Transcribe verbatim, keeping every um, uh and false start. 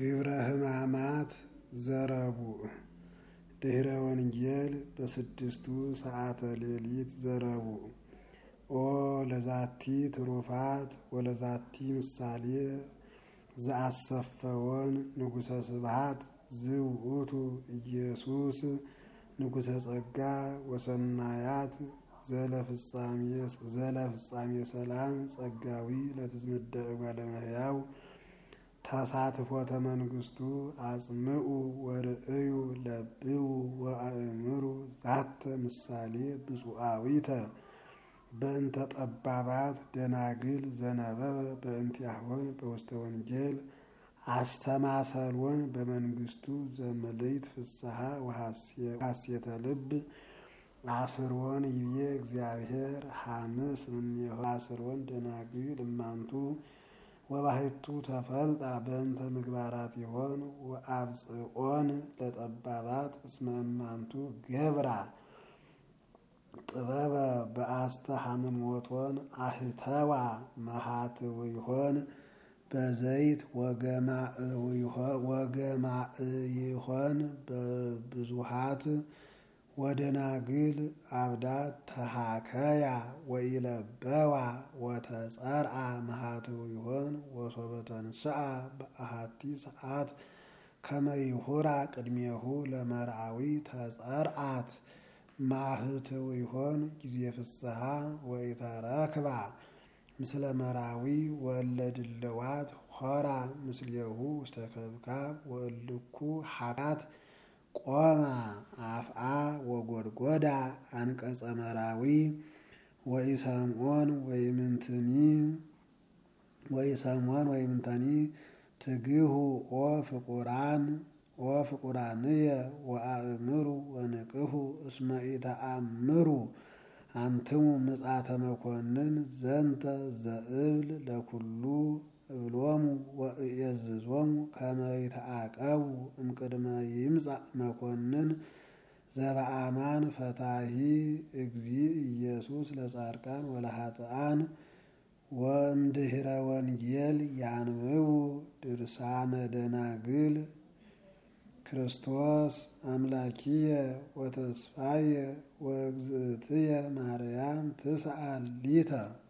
ግብረ ሕማማት ዘረቡዕ ድኅረ ወንጌል በስድስቱ ሰዓተ ሌሊት ዘረቡዕ ኦ ለዛቲ ትሩፋት ወለዛቲ ምሳሌ ዘአሰፈወን ንጉሠ ስብሐት ዝውእቱ ኢየሱስ ንጉሠ ጸጋ ወሰናያት ዘለፍጻሜ ሰላም ጸጋዊ ለትዝምደ እጓለ እመሕያው ተሳትፎተ መንግሥቱ አጽምዑ ወርእዩ ለብዉ ወአእምሩ ዛተ ምሳሌ ብፁዓዊተ በእንተ ጠባባት ደናግል ዘነበበ በእንቲአሆን በውስተ ወንጌል አስተማሰልወን በመንግሥቱ ዘመልዕት ፍስሐ ወሐሴተ ልብ አስርወን ይቤ እግዚአብሔር ሐምስ እምኔሆ አስርወን ደናግል እማንቱ ወባሕቱ ተፈልጣ በእንተ ምግባራት ይሆን ወአብጽኦን ለጠባባት እስመ እማንቱ ገብራ ጥበበ በአስተ ሐምሞቶን አህተዋ መሃትው ይሆን በዘይት ወገማእ ይሆን በብዙሃት ወደናግል አብዳት ተሃከያ ወኢለበዋ ወተጸርአ መሃትው ይሆን ወሶበ ተንሥአ በአሐቲ ሰዓት ከመ ይሁራ ቅድሜሁ ለመርዓዊ ተጸርአት ማህትው ይሆን ጊዜ ፍስሐ ወኢተረክባ ምስለ መራዊ ወለድለዋት ሆራ ምስሌሁ ውስተ ከብካብ ወእልኩ ሐቃት ቆማ አፍአ ወጎድጎዳ አንቀጸ መራዊ ወኢሰምዖን ወይምንትኒ ወኢሰምዖን ወይምንተኒ ትግሁ ኦ ፍቁራን ኦ ፍቁራንየ ወአእምሩ ወንቅሁ እስመ ኢተአምሩ አንትሙ ምጽአተ መኮንን ዘንተ ዘእብል ለኩሉ እብሎሙ ወእየዝዞሙ ከመ ይተአቀቡ እምቅድመ ይምጻእ መኮንን ዘበአማን ፈታሒ እግዚእ ኢየሱስ ለጻድቃን ወለኃጥኣን ወእምድኅረ ወንጌል ያንብቡ ድርሳነ ደናግል ክርስቶስ አምላኪየ ወተስፋየ ወእግዝእትየ ማርያም ትስአል ሊተ